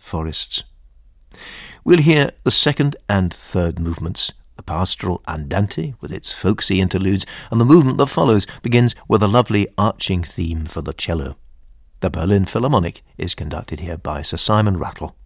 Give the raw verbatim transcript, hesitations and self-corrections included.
forests. We'll hear the second and third movements, the pastoral Andante with its folksy interludes, and the movement that follows begins with a lovely arching theme for the cello. The Berlin Philharmonic is conducted here by Sir Simon Rattle.